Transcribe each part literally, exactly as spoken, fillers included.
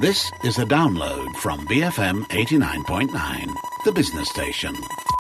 This is a download from B F M eighty-nine point nine, the business station.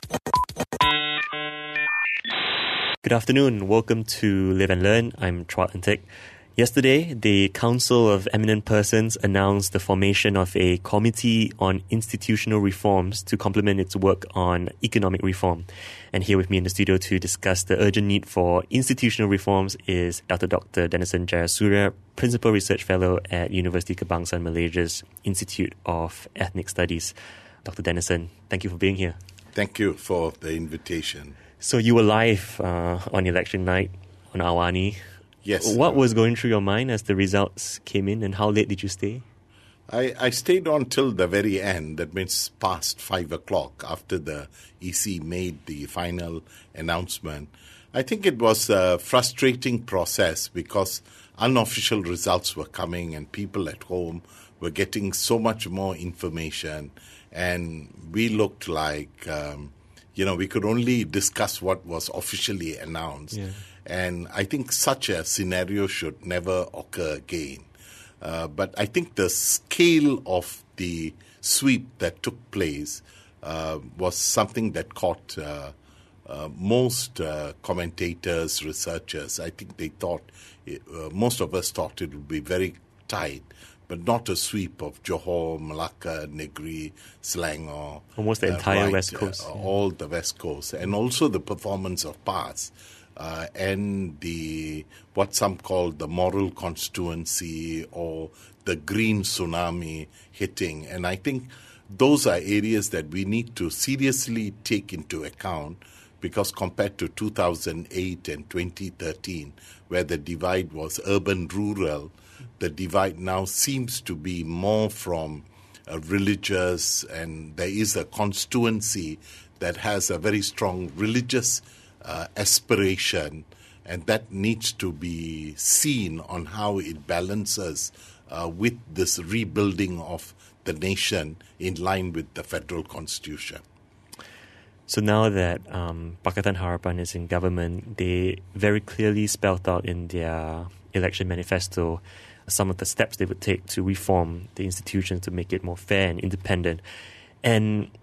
Good afternoon. Welcome to Live and Learn. I'm Trot and Tick. Yesterday, the Council of Eminent Persons announced the formation of a Committee on Institutional Reforms to complement its work on economic reform. And here with me in the studio to discuss the urgent need for institutional reforms is Doctor Doctor Dennison Jayasuriya, Principal Research Fellow at University Kebangsaan Malaysia's Institute of Ethnic Studies. Doctor Dennison, thank you for being here. Thank you for the invitation. So you were live uh, on election night on Awani. Yes. What was going through your mind as the results came in, and how late did you stay? I, I stayed on till the very end. That means past five o'clock after the E C made the final announcement. I think it was a frustrating process because unofficial results were coming and people at home were getting so much more information, and we looked like, um, you know, we could only discuss what was officially announced. Yeah. And I think such a scenario should never occur again. Uh, but I think the scale of the sweep that took place uh, was something that caught uh, uh, most uh, commentators, researchers. I think they thought, it, uh, most of us thought it would be very tight, but not a sweep of Johor, Malacca, Negri, Selangor. Almost the entire uh, right, West Coast. Uh, yeah. All the West Coast. And also the performance of PAS. Uh, and the what some call the moral constituency or the green tsunami hitting. And I think those are areas that we need to seriously take into account, because compared to two thousand eight and twenty thirteen, where the divide was urban-rural, the divide now seems to be more from uh, religious, and there is a constituency that has a very strong religious Uh, aspiration, and that needs to be seen on how it balances uh, with this rebuilding of the nation in line with the federal constitution. So now that um, Pakatan Harapan is in government, they very clearly spelled out in their election manifesto some of the steps they would take to reform the institutions to make it more fair and independent. And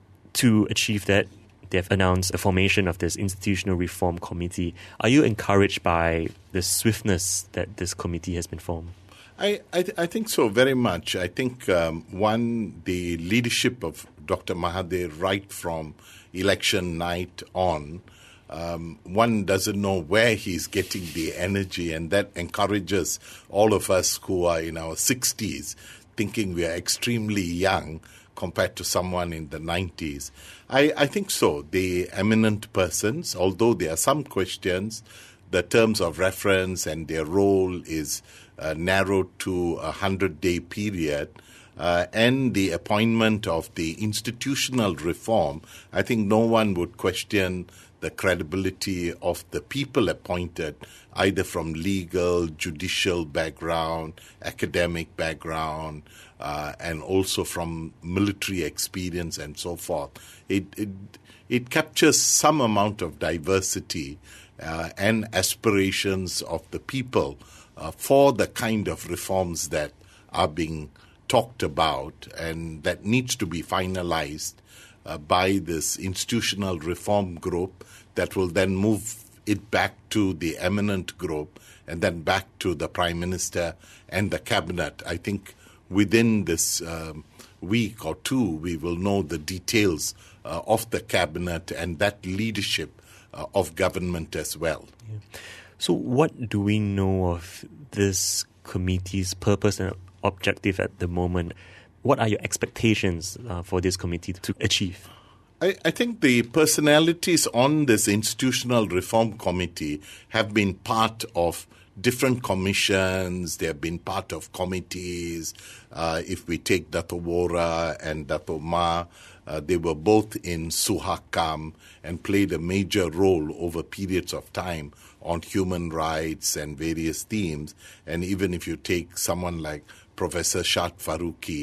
to achieve that, they've announced a formation of this institutional reform committee. Are you encouraged by the swiftness that this committee has been formed? I, I, th- I think so, very much. I think, um, one, the leadership of Doctor Mahathir right from election night on, um, one doesn't know where he's getting the energy, and that encourages all of us who are in our sixties, thinking we are extremely young compared to someone in the nineties. I, I think so. The eminent persons, although there are some questions, the terms of reference and their role is uh, narrowed to a hundred-day period, uh, and the appointment of the institutional reform, I think no one would question the credibility of the people appointed, either from legal, judicial background, academic background, uh, and also from military experience and so forth. It it, it captures some amount of diversity uh, and aspirations of the people uh, for the kind of reforms that are being talked about and that needs to be finalized uh, by this institutional reform group that will then move it back to the eminent group and then back to the Prime Minister and the Cabinet. I think within this um, week or two, we will know the details uh, of the Cabinet and that leadership uh, of government as well. Yeah. So what do we know of this committee's purpose and objective at the moment? What are your expectations uh, for this committee to achieve? I, I think the personalities on this institutional reform committee have been part of different commissions. They have been part of committees. Uh, if we take Dato' Wora and Dato' Ma, uh, they were both in Suhakam and played a major role over periods of time on human rights and various themes. And even if you take someone like Professor Shad Faruqi,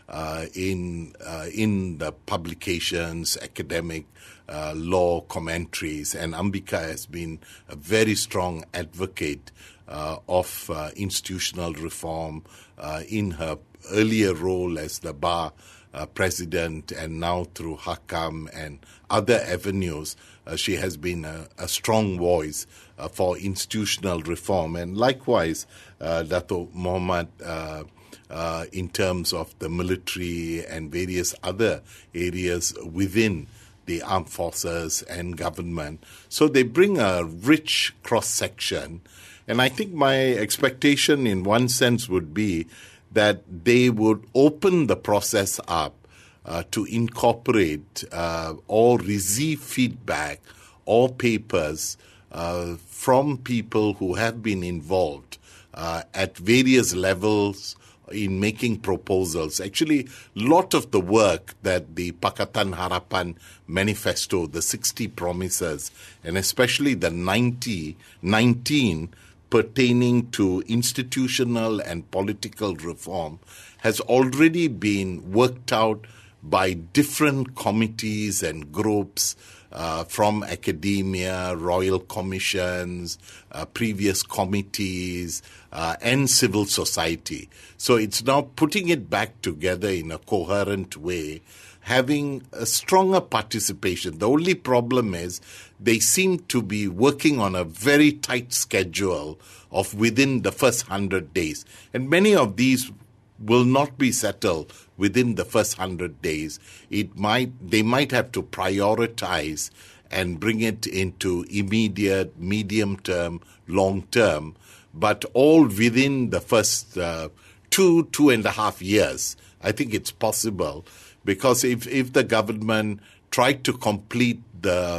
uh, in uh, in the publications, academic uh, law commentaries, and Ambika has been a very strong advocate uh, of uh, institutional reform uh, in her earlier role as the bar uh, president, and now through Hakam and other avenues. Uh, she has been a, a strong voice uh, for institutional reform. And likewise, uh, Dato' Mohamad, uh, uh, in terms of the military and various other areas within the armed forces and government. So they bring a rich cross-section. And I think my expectation in one sense would be that they would open the process up Uh, to incorporate uh, or receive feedback or papers uh, from people who have been involved uh, at various levels in making proposals. Actually, a lot of the work that the Pakatan Harapan Manifesto, the sixty promises, and especially the ninety, nineteen pertaining to institutional and political reform, has already been worked out by different committees and groups uh, from academia, royal commissions, uh, previous committees, uh, and civil society. So it's now putting it back together in a coherent way, having a stronger participation. The only problem is they seem to be working on a very tight schedule of within the first hundred days. And many of these will not be settled within the first hundred days. It might they might have to prioritize and bring it into immediate, medium term, long term, but all within the first uh, two, two and a half years. I think it's possible, because if, if the government tried to complete the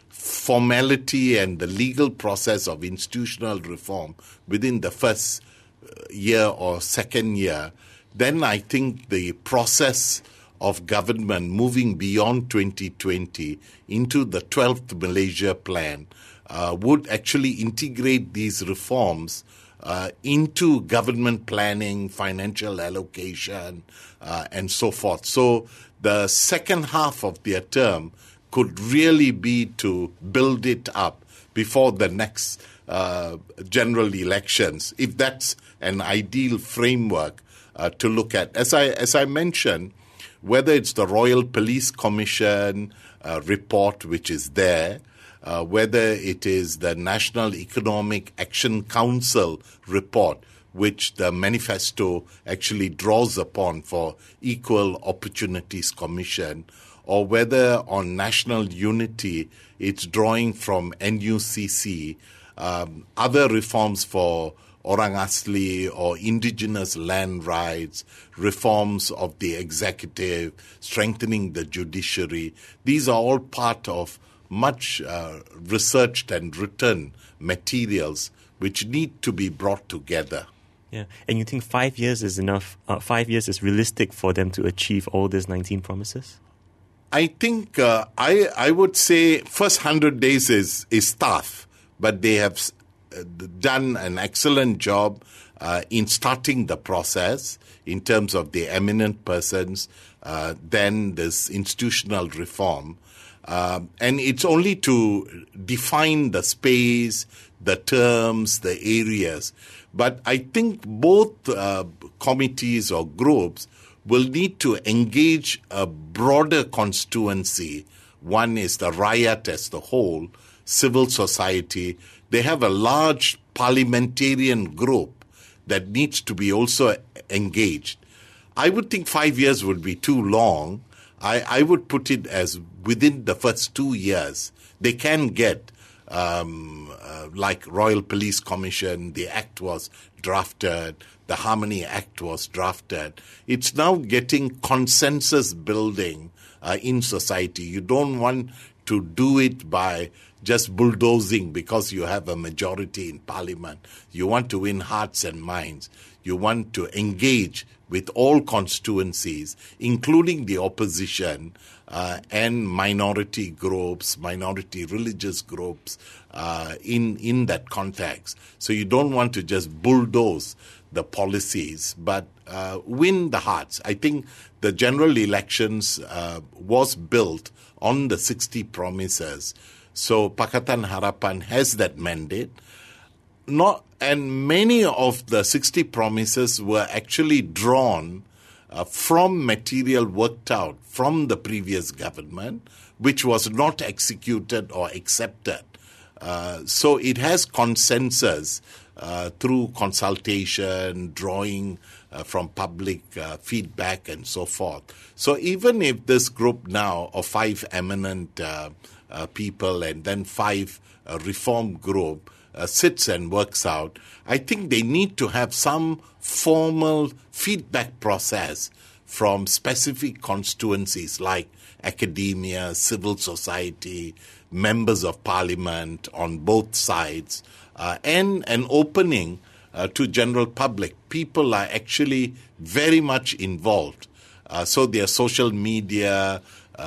formality and the legal process of institutional reform within the first year or second year, then I think the process of government moving beyond twenty twenty into the twelfth Malaysia Plan uh, would actually integrate these reforms uh, into government planning, financial allocation, uh, and so forth. So the second half of their term could really be to build it up before the next uh, general elections, if that's an ideal framework Uh, to look at. As I as I mentioned, whether it's the Royal Police Commission uh, report, which is there, uh, whether it is the National Economic Action Council report, which the manifesto actually draws upon for Equal Opportunities Commission, or whether on national unity it's drawing from N U C C, um, other reforms for Orang Asli or indigenous land rights, reforms of the executive, strengthening the judiciary. These are all part of much uh, researched and written materials which need to be brought together. Yeah, and you think five years is enough? Uh, five years is realistic for them to achieve all these nineteen promises? I think uh, I I would say first hundred days is is tough, but they have done an excellent job uh, in starting the process in terms of the eminent persons, uh, then this institutional reform. Uh, and it's only to define the space, the terms, the areas. But I think both uh, committees or groups will need to engage a broader constituency. One is the Rakyat as the whole, civil society. They have a large parliamentarian group that needs to be also engaged. I would think five years would be too long. I, I would put it as within the first two years. They can get, um, uh, like Royal Police Commission, the Act was drafted, the Harmony Act was drafted. It's now getting consensus building uh, in society. You don't want to do it by just bulldozing because you have a majority in parliament. You want to win hearts and minds. You want to engage with all constituencies, including the opposition uh, and minority groups, minority religious groups uh, in, in that context. So you don't want to just bulldoze the policies, but uh, win the hearts. I think the general elections uh, was built on the sixty promises. So Pakatan Harapan has that mandate. Not, and many of the sixty promises were actually drawn uh, from material worked out from the previous government, which was not executed or accepted. Uh, so it has consensus uh, through consultation, drawing uh, from public uh, feedback and so forth. So even if this group now of five eminent uh, uh, people and then five uh, reform group uh, sits and works out, I think they need to have some formal feedback process from specific constituencies like academia, civil society, members of parliament on both sides, uh, and an opening uh, to general public. People are actually very much involved. Uh, so their social media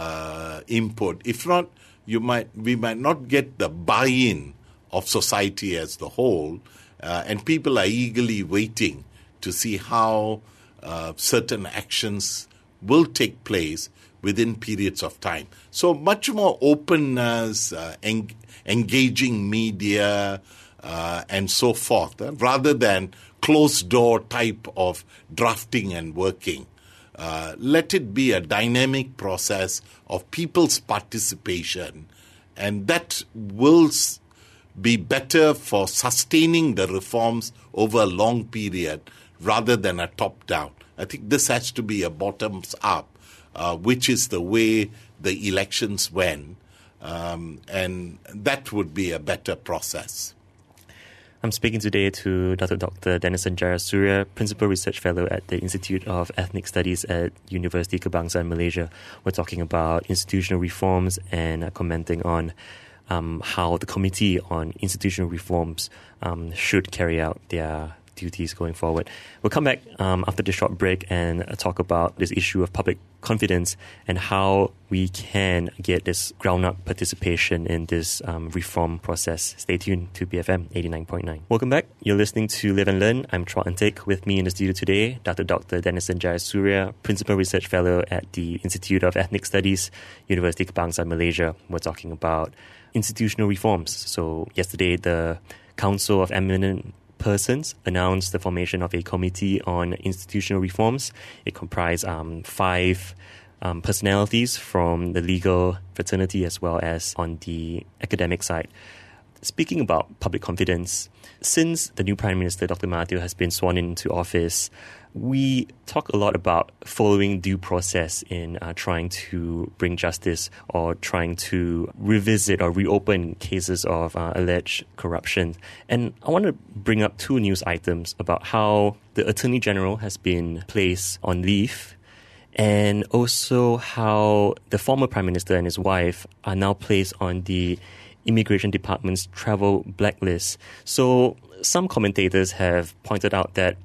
uh, input. If not, you might we might not get the buy-in of society as the whole, uh, and people are eagerly waiting to see how uh, certain actions will take place within periods of time. So much more openness, uh, en- engaging media, uh, and so forth, uh, rather than closed-door type of drafting and working. Uh, let it be a dynamic process of people's participation, and that will s- be better for sustaining the reforms over a long period rather than a top-down. I think this has to be a bottoms-up, Uh, which is the way the elections went, um, and that would be a better process. I'm speaking today to Doctor Doctor Dennison Jayasuriya, Principal Research Fellow at the Institute of Ethnic Studies at University Kebangsaan Malaysia. We're talking about institutional reforms and uh, commenting on um, how the Committee on Institutional Reforms um, should carry out their duties going forward. We'll come back um, after this short break and uh, talk about this issue of public confidence and how we can get this ground-up participation in this um, reform process. Stay tuned to B F M eighty-nine point nine. Welcome back. You're listening to Live and Learn. I'm Chua Antik. With me in the studio today, Doctor Doctor Dennison Jayasuriya, Principal Research Fellow at the Institute of Ethnic Studies, University Kebangsaan Malaysia. We're talking about institutional reforms. So yesterday, the Council of Eminent Persons announced the formation of a committee on institutional reforms. It comprised um, five um, personalities from the legal fraternity as well as on the academic side. Speaking about public confidence, since the new Prime Minister, Doctor Mahathir, has been sworn into office, we talk a lot about following due process in uh, trying to bring justice or trying to revisit or reopen cases of uh, alleged corruption. And I want to bring up two news items about how the Attorney General has been placed on leave, and also how the former Prime Minister and his wife are now placed on the Immigration Department's travel blacklist. So some commentators have pointed out that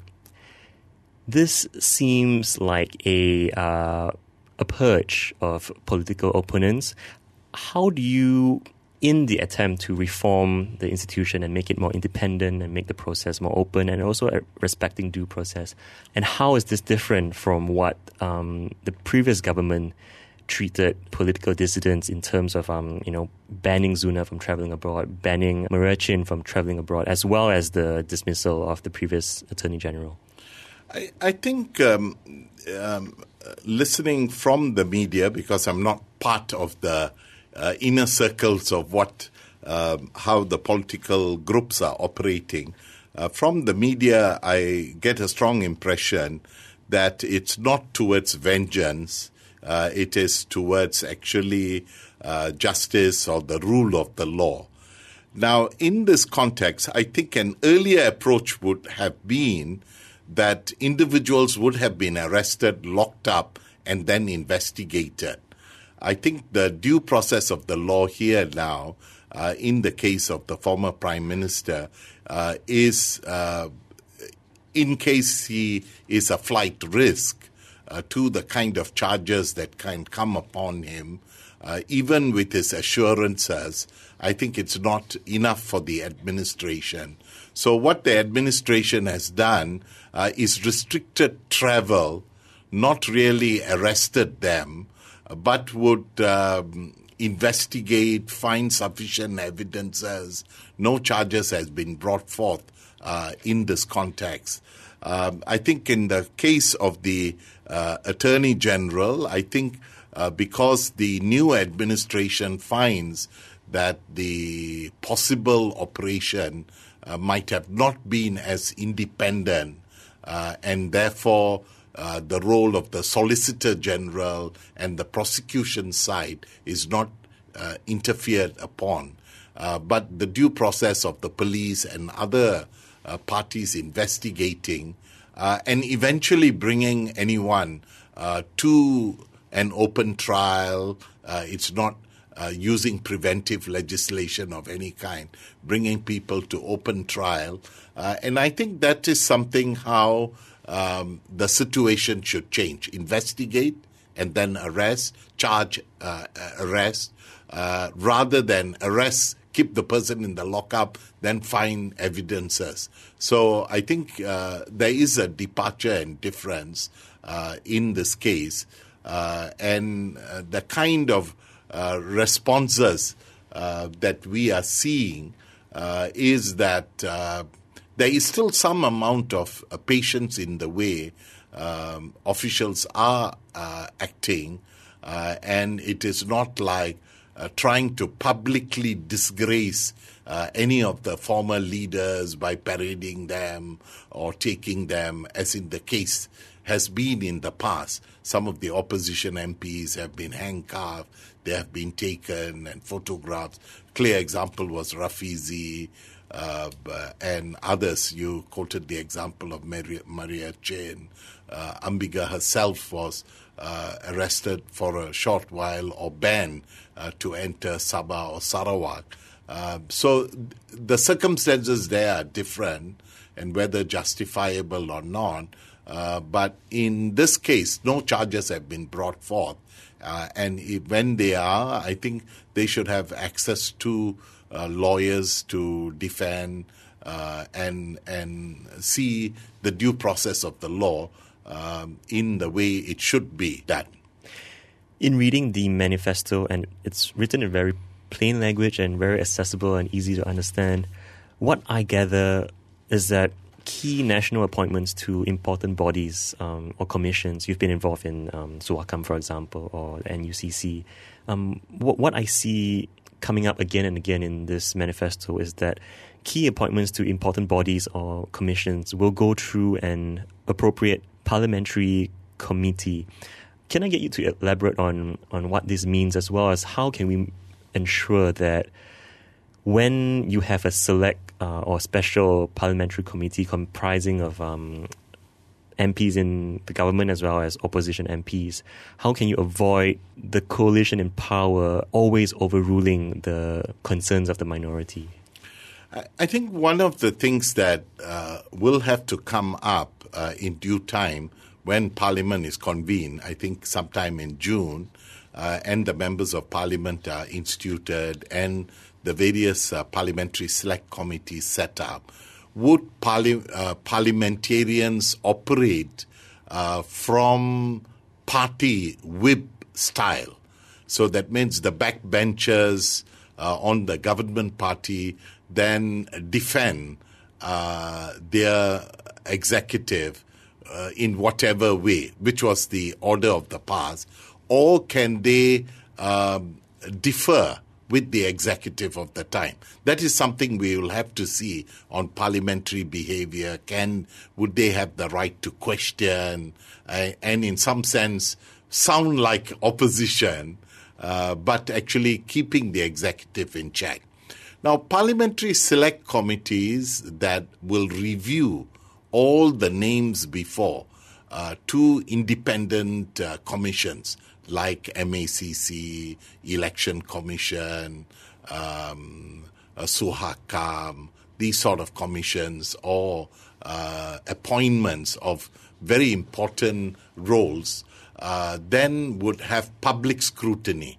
this seems like a uh, a purge of political opponents. How do you, in the attempt to reform the institution and make it more independent and make the process more open and also respecting due process, and how is this different from what um, the previous government treated political dissidents in terms of, um, you know, banning Zuna from traveling abroad, banning Merachin from traveling abroad, as well as the dismissal of the previous Attorney General? I, I think um, um, listening from the media, because I'm not part of the uh, inner circles of what, um, how the political groups are operating, uh, from the media I get a strong impression that it's not towards vengeance, uh, it is towards actually uh, justice or the rule of the law. Now, in this context, I think an earlier approach would have been that individuals would have been arrested, locked up, and then investigated. I think the due process of the law here now, uh, in the case of the former Prime Minister, uh, is uh, in case he is a flight risk uh, to the kind of charges that can come upon him, uh, even with his assurances, I think it's not enough for the administration. So what the administration has done uh, is restricted travel, not really arrested them, but would um, investigate, find sufficient evidences. No charges has been brought forth uh, in this context. Um, I think in the case of the uh, Attorney General, I think uh, because the new administration finds that the possible operation uh, might have not been as independent, uh, and therefore uh, the role of the Solicitor General and the prosecution side is not uh, interfered upon. Uh, but the due process of the police and other uh, parties investigating uh, and eventually bringing anyone uh, to an open trial, uh, it's not Uh, using preventive legislation of any kind, bringing people to open trial. Uh, and I think that is something how um, the situation should change. Investigate and then arrest, charge, uh, arrest, uh, rather than arrest, keep the person in the lockup, then find evidences. So I think uh, there is a departure and difference uh, in this case. Uh, and uh, the kind of Uh, responses uh, that we are seeing uh, is that uh, there is still some amount of uh, patience in the way um, officials are uh, acting, uh, and it is not like uh, trying to publicly disgrace uh, any of the former leaders by parading them or taking them, as in the case has been in the past. Some of the opposition M Ps have been handcuffed, they have been taken and photographed. Clear example was Rafizi uh, and others. You quoted the example of Maria, Maria Chain. Uh, Ambiga herself was uh, arrested for a short while or banned uh, to enter Sabah or Sarawak. Uh, so the circumstances there are different, and whether justifiable or not. Uh, but in this case, no charges have been brought forth. Uh, and if, when they are, I think they should have access to uh, lawyers to defend uh, and and see the due process of the law um, in the way it should be done. In reading the manifesto, and it's written in very plain language and very accessible and easy to understand, what I gather is that key national appointments to important bodies um, or commissions, you've been involved in um, SUAKAM, for example, or the N U C C. Um, what, what I see coming up again and again in this manifesto is that key appointments to important bodies or commissions will go through an appropriate parliamentary committee. Can I get you to elaborate on, on what this means, as well as how can we ensure that when you have a select uh, or special parliamentary committee comprising of um, M Ps in the government as well as opposition M Ps, how can you avoid the coalition in power always overruling the concerns of the minority? I think one of the things that uh, will have to come up uh, in due time when Parliament is convened, I think sometime in June, uh, and the members of Parliament are instituted and the various uh, parliamentary select committees set up, would parli- uh, parliamentarians operate uh, from party whip style? So that means the backbenchers uh, on the government party then defend uh, their executive uh, in whatever way, which was the order of the past, or can they um, defer with the executive of the time? That is something we will have to see on parliamentary behavior. Can would they have the right to question uh, and in some sense sound like opposition, uh, but actually keeping the executive in check? Now, parliamentary select committees that will review all the names before, uh, two independent uh, commissions like M A C C, Election Commission, um, uh, SUAKAM, these sort of commissions, or uh, appointments of very important roles, uh, then would have public scrutiny.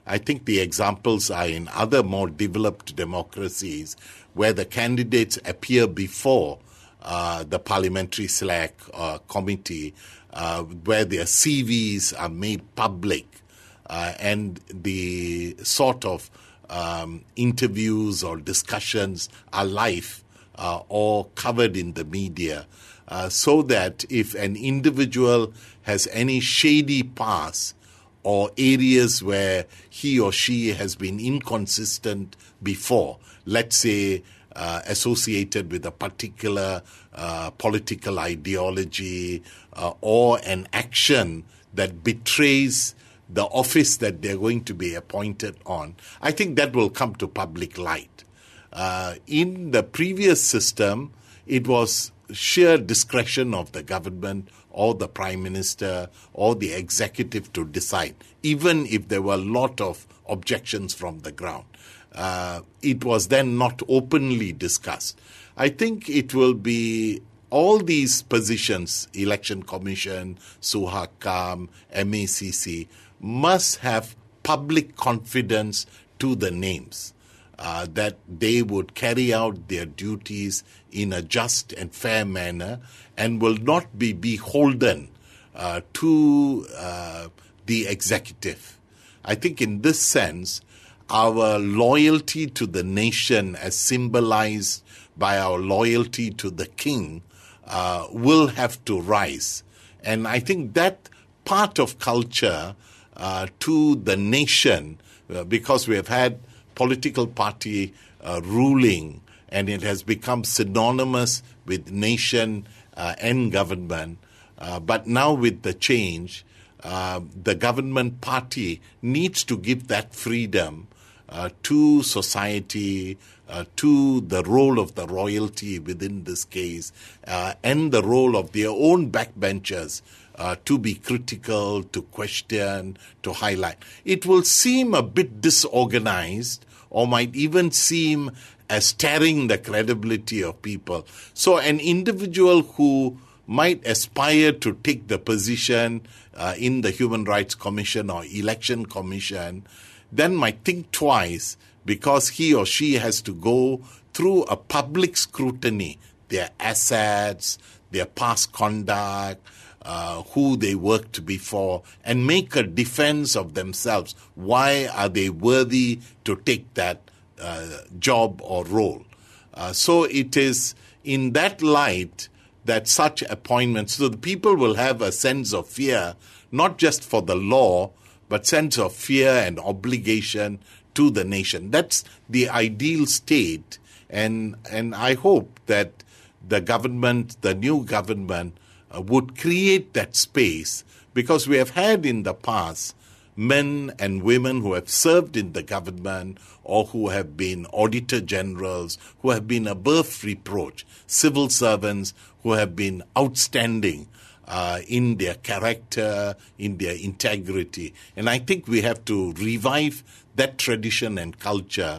I think the examples are in other more developed democracies where the candidates appear before uh, the Parliamentary Select uh, Committee, uh, where their C Vs are made public, uh, and the sort of um, interviews or discussions are live uh, or covered in the media, uh, so that if an individual has any shady past or areas where he or she has been inconsistent before, let's say uh, associated with a particular uh, political ideology uh, or an action that betrays the office that they're going to be appointed on, I think that will come to public light. Uh, in the previous system, it was sheer discretion of the government or the Prime Minister or the executive to decide, even if there were a lot of objections from the ground. Uh, it was then not openly discussed. I think it will be all these positions, Election Commission, Suhakam, M A C C, must have public confidence to the names. Uh, that they would carry out their duties in a just and fair manner and will not be beholden uh, to uh, the executive. I think in this sense, our loyalty to the nation as symbolized by our loyalty to the king uh, will have to rise. And I think that part of culture uh, to the nation, uh, because we have had political party uh, ruling, and it has become synonymous with nation uh, and government. Uh, but now with the change, uh, the government party needs to give that freedom uh, to society, uh, to the role of the royalty within this case, uh, and the role of their own backbenchers Uh, to be critical, to question, to highlight. It will seem a bit disorganized or might even seem as tearing the credibility of people. So an individual who might aspire to take the position uh, in the Human Rights Commission or Election Commission then might think twice, because he or she has to go through a public scrutiny, their assets, their past conduct, Uh, who they worked before, and make a defense of themselves. Why are they worthy to take that uh, job or role? Uh, so it is in that light that such appointments, so the people will have a sense of fear, not just for the law, but sense of fear and obligation to the nation. That's the ideal state, and and I hope that the government, the new government, would create that space, because we have had in the past men and women who have served in the government or who have been auditor generals, who have been above reproach, civil servants who have been outstanding uh, in their character, in their integrity. And I think we have to revive that tradition and culture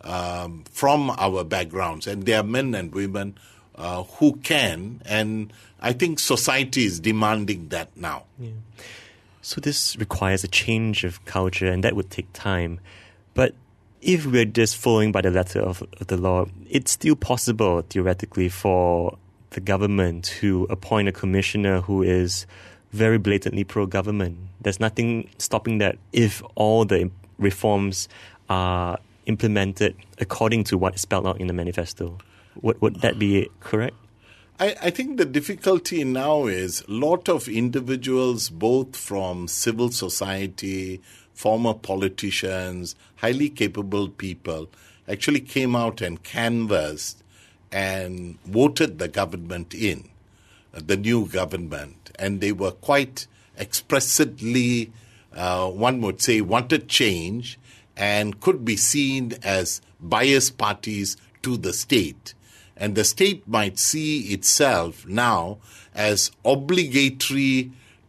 um, from our backgrounds. And there are men and women uh, who can, and I think society is demanding that now. Yeah. So this requires a change of culture, and that would take time. But if we're just following by the letter of, of the law, it's still possible, theoretically, for the government to appoint a commissioner who is very blatantly pro-government. There's nothing stopping that if all the reforms are implemented according to what is spelled out in the manifesto. Would, would that be correct? I, I think the difficulty now is a lot of individuals, both from civil society, former politicians, highly capable people, actually came out and canvassed and voted the government in, the new government. And they were quite explicitly, uh, one would say, wanted change and could be seen as biased parties to the state. And the state might see itself now as obligatory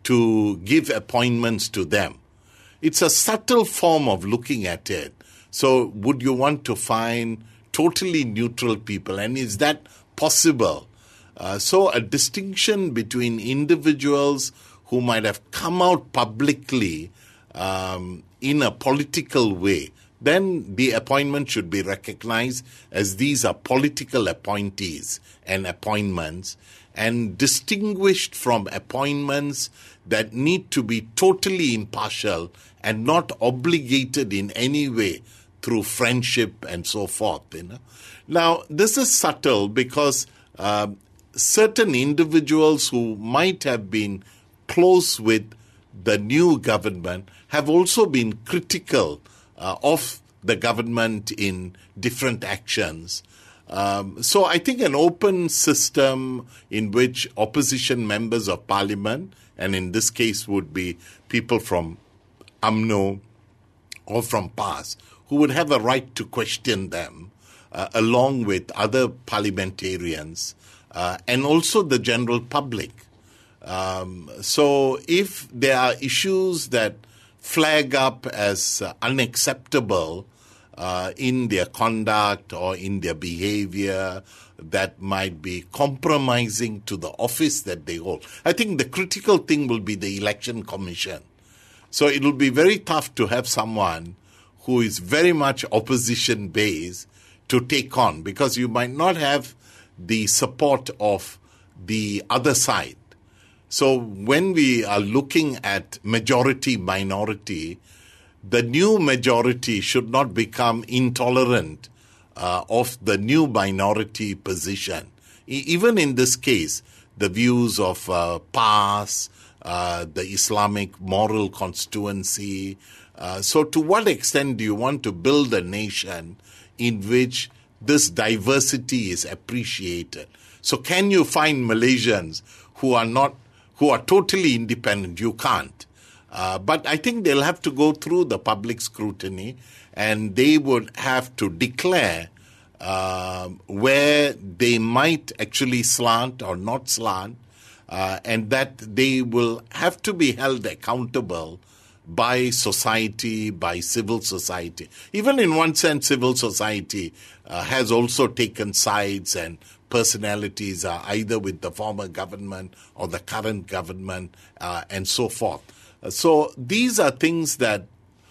to give appointments to them. It's a subtle form of looking at it. So would you want to find totally neutral people? And is that possible? Uh, so a distinction between individuals who might have come out publicly um, in a political way, then the appointment should be recognized as these are political appointees and appointments, and distinguished from appointments that need to be totally impartial and not obligated in any way through friendship and so forth. You know? Now, this is subtle because uh, certain individuals who might have been close with the new government have also been critical uh, of the government in different actions. Um, so I think an open system in which opposition members of parliament, and in this case would be people from U M N O or from P A S, who would have a right to question them, uh, along with other parliamentarians, uh, and also the general public. Um, so if there are issues that flag up as uh, unacceptable uh, in their conduct or in their behavior that might be compromising to the office that they hold, I think the critical thing will be the election commission. So it will be very tough to have someone who is very much opposition-based to take on, because you might not have the support of the other side. So when we are looking at majority-minority, the new majority should not become intolerant uh, of the new minority position. E- even in this case, the views of uh, P A S, uh, the Islamic moral constituency. Uh, so to what extent do you want to build a nation in which this diversity is appreciated? So can you find Malaysians who are not who are totally independent? You can't. Uh, but I think they'll have to go through the public scrutiny, and they would have to declare uh, where they might actually slant or not slant, uh, and that they will have to be held accountable by society, by civil society. Even in one sense, civil society uh, has also taken sides, and personalities are either with the former government or the current government, uh, and so forth. Uh, so these are things that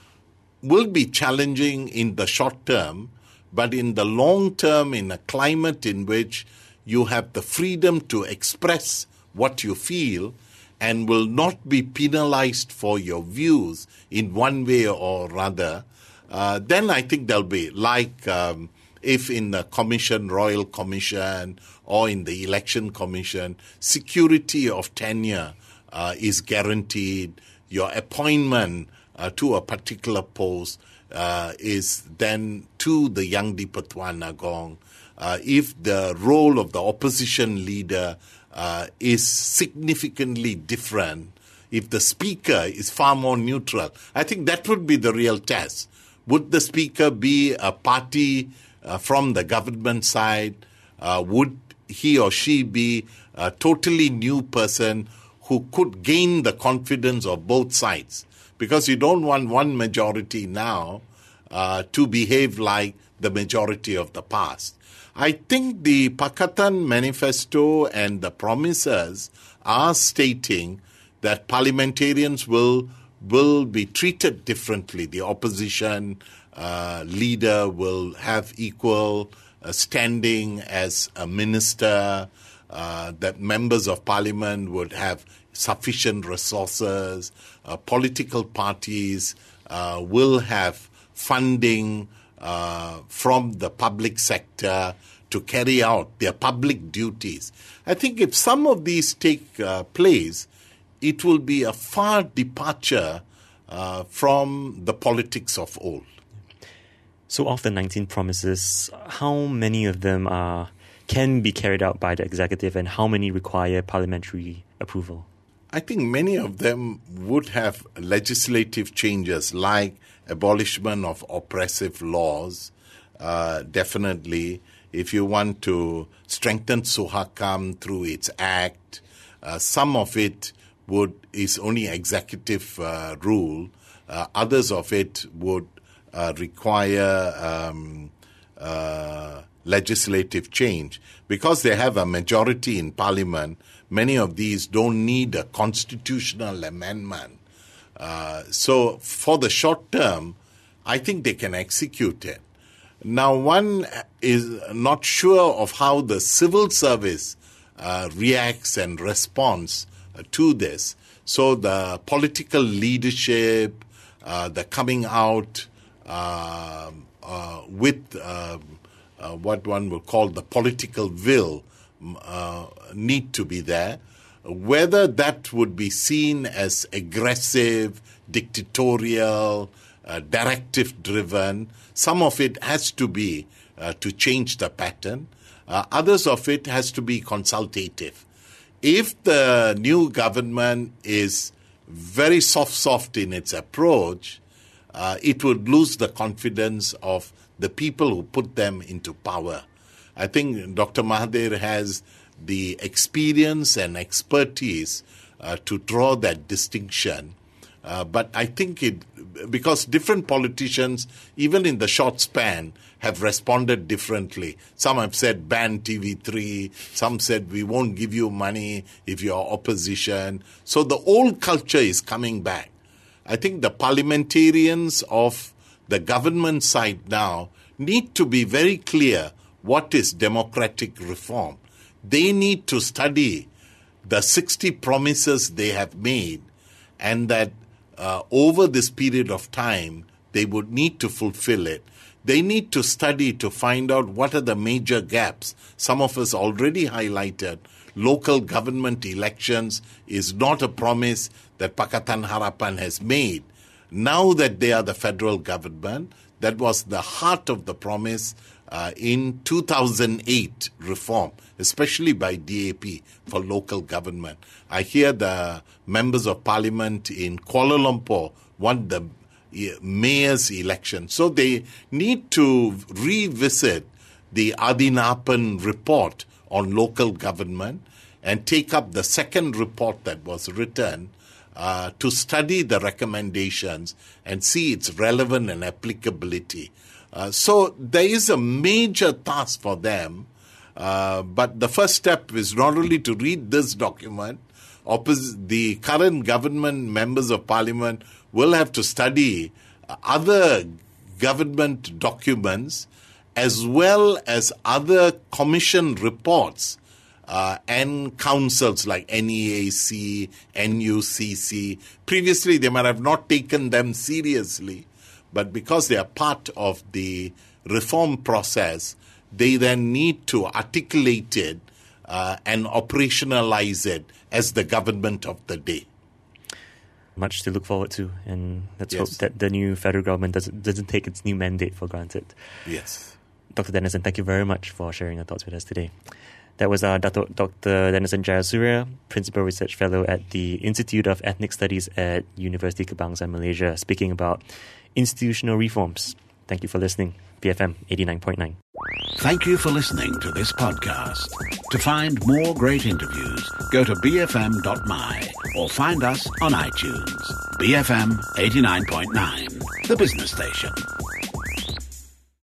will be challenging in the short term, but in the long term, in a climate in which you have the freedom to express what you feel and will not be penalized for your views in one way or other, uh, then I think there'll be, like um, if in the commission, Royal Commission, or in the Election Commission, security of tenure uh, is guaranteed. Your appointment uh, to a particular post uh, is then to the Yang di-Pertuan Agong. Uh, if the role of the opposition leader uh, is significantly different, if the speaker is far more neutral, I think that would be the real test. Would the speaker be a party uh, from the government side? Uh, would he or she be a totally new person who could gain the confidence of both sides? Because you don't want one majority now uh, to behave like the majority of the past. I think the Pakatan Manifesto and the promises are stating that parliamentarians will will be treated differently. The opposition uh, leader will have equal uh, standing as a minister, uh, that members of parliament would have sufficient resources, uh, political parties uh, will have funding uh, from the public sector to carry out their public duties. I think if some of these take uh, place, it will be a far departure uh, from the politics of old. So of the nineteen promises, how many of them are can be carried out by the executive, and how many require parliamentary approval? I think many of them would have legislative changes, like abolishment of oppressive laws. Uh, definitely, if you want to strengthen Suhakam through its act, uh, some of it would is only executive uh, rule. Uh, others of it would uh, require um, uh, legislative change. Because they have a majority in parliament, many of these don't need a constitutional amendment. Uh, so for the short term, I think they can execute it. Now, one is not sure of how the civil service uh, reacts and responds uh, to this. So the political leadership, uh, the coming out uh, uh, with uh, uh, what one will call the political will uh, need to be there. Whether that would be seen as aggressive, dictatorial, uh, directive-driven, some of it has to be uh, to change the pattern. Uh, others of it has to be consultative. If the new government is very soft-soft in its approach, uh, it would lose the confidence of the people who put them into power. I think Doctor Mahathir has the experience and expertise uh, to draw that distinction. Uh, but I think it, because different politicians, even in the short span, have responded differently. Some have said ban T V three. Some said we won't give you money if you're opposition. So the old culture is coming back. I think the parliamentarians of the government side now need to be very clear what is democratic reform. They need to study the sixty promises they have made, and that uh, over this period of time, they would need to fulfill it. They need to study to find out what are the major gaps. Some of us already highlighted. Local government elections is not a promise that Pakatan Harapan has made. Now that they are the federal government, that was the heart of the promise uh, in two thousand eight reform, especially by D A P for local government. I hear the members of parliament in Kuala Lumpur want the mayor's election. So they need to revisit the Adinapan report on local government and take up the second report that was written uh, to study the recommendations and see its relevance and applicability. Uh, so there is a major task for them, uh, but the first step is not only to read this document. Oppos- the current government members of parliament will have to study other government documents as well as other commission reports uh, and councils like N E A C, N U C C. Previously, they might have not taken them seriously, but because they are part of the reform process, they then need to articulate it uh, and operationalize it as the government of the day. Much to look forward to, and let's Yes. hope that the new federal government doesn't, doesn't take its new mandate for granted. Yes. Doctor Dennison, thank you very much for sharing your thoughts with us today. That was uh, Doctor Dennison Jayasuriya, Principal Research Fellow at the Institute of Ethnic Studies at University Kebangsaan Malaysia, speaking about institutional reforms. Thank you for listening. B F M eighty-nine point nine. Thank you for listening to this podcast. To find more great interviews, go to b f m dot m y or find us on iTunes. B F M eighty-nine point nine, the business station.